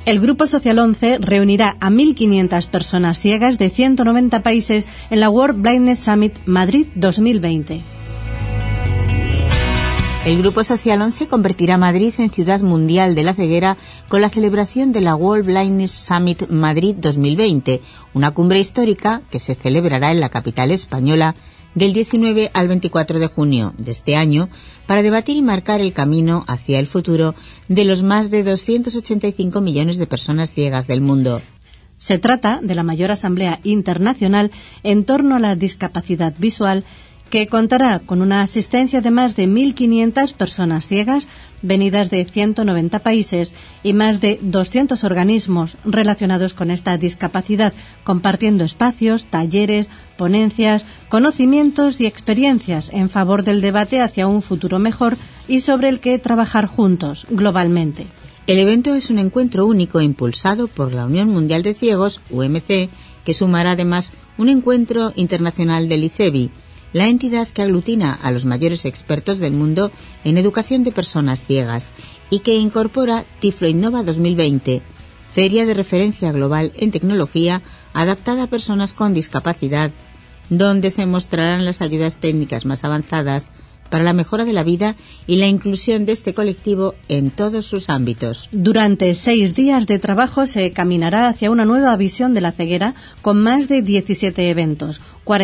El Grupo Social 11 reunirá a 1.500 personas ciegas de 190 países en la World Blindness Summit Madrid 2020. El Grupo Social 11 convertirá Madrid en Ciudad Mundial de la Ceguera con la celebración de la World Blindness Summit Madrid 2020, una cumbre histórica que se celebrará en la capital española del 19 al 24 de junio de este año para debatir y marcar el camino hacia el futuro de los más de 285 millones de personas ciegas del mundo. Se trata de la mayor asamblea internacional en torno a la discapacidad visual, que contará con una asistencia de más de 1.500 personas ciegas venidas de 190 países y más de 200 organismos relacionados con esta discapacidad, compartiendo espacios, talleres, ponencias, conocimientos y experiencias en favor del debate hacia un futuro mejor y sobre el que trabajar juntos, globalmente. El evento es un encuentro único impulsado por la Unión Mundial de Ciegos, UMC, que sumará además un encuentro internacional del ICEBI, la entidad que aglutina a los mayores expertos del mundo en educación de personas ciegas y que incorpora Tiflo Innova 2020, feria de referencia global en tecnología adaptada a personas con discapacidad, donde se mostrarán las ayudas técnicas más avanzadas para la mejora de la vida y la inclusión de este colectivo en todos sus ámbitos. Durante 6 días de trabajo se caminará hacia una nueva visión de la ceguera con más de 17 eventos,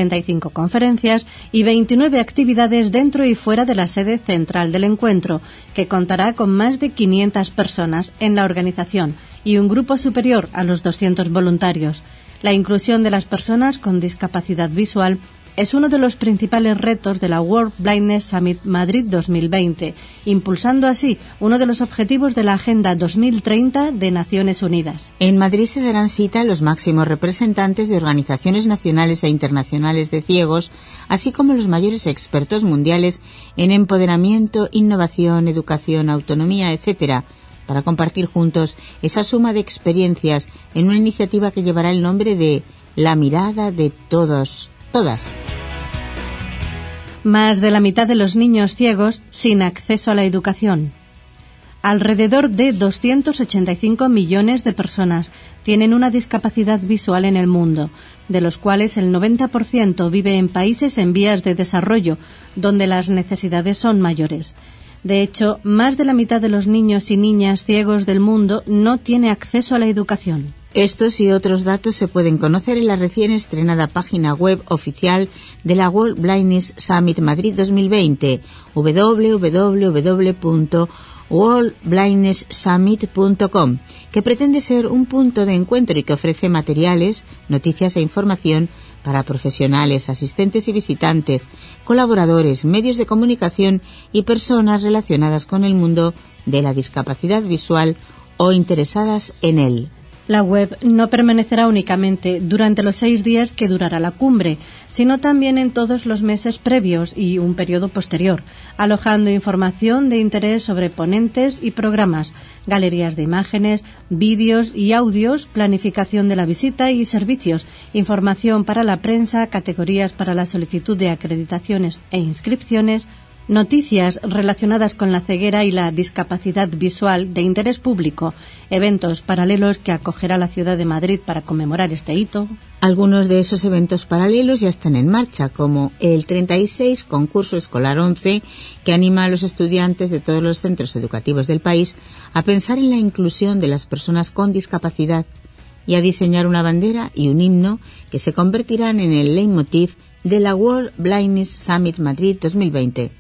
45 conferencias y 29 actividades dentro y fuera de la sede central del encuentro, que contará con más de 500 personas en la organización y un grupo superior a los 200 voluntarios. La inclusión de las personas con discapacidad visual es uno de los principales retos de la World Blindness Summit Madrid 2020, impulsando así uno de los objetivos de la Agenda 2030 de Naciones Unidas. En Madrid se darán cita los máximos representantes de organizaciones nacionales e internacionales de ciegos, así como los mayores expertos mundiales en empoderamiento, innovación, educación, autonomía, etcétera, para compartir juntos esa suma de experiencias en una iniciativa que llevará el nombre de La mirada de todas. Más de la mitad de los niños ciegos sin acceso a la educación. Alrededor de 285 millones de personas tienen una discapacidad visual en el mundo, de los cuales el 90% vive en países en vías de desarrollo, donde las necesidades son mayores. De hecho, más de la mitad de los niños y niñas ciegos del mundo no tiene acceso a la educación. Estos y otros datos se pueden conocer en la recién estrenada página web oficial de la World Blindness Summit Madrid 2020, www.worldblindnesssummit.com, que pretende ser un punto de encuentro y que ofrece materiales, noticias e información para profesionales, asistentes y visitantes, colaboradores, medios de comunicación y personas relacionadas con el mundo de la discapacidad visual o interesadas en él. La web no permanecerá únicamente durante los 6 días que durará la cumbre, sino también en todos los meses previos y un periodo posterior, alojando información de interés sobre ponentes y programas, galerías de imágenes, vídeos y audios, planificación de la visita y servicios, información para la prensa, categorías para la solicitud de acreditaciones e inscripciones, noticias relacionadas con la ceguera y la discapacidad visual de interés público, eventos paralelos que acogerá la ciudad de Madrid para conmemorar este hito. Algunos de esos eventos paralelos ya están en marcha, como el 36 Concurso Escolar 11, que anima a los estudiantes de todos los centros educativos del país a pensar en la inclusión de las personas con discapacidad y a diseñar una bandera y un himno que se convertirán en el leitmotiv de la World Blindness Summit Madrid 2020.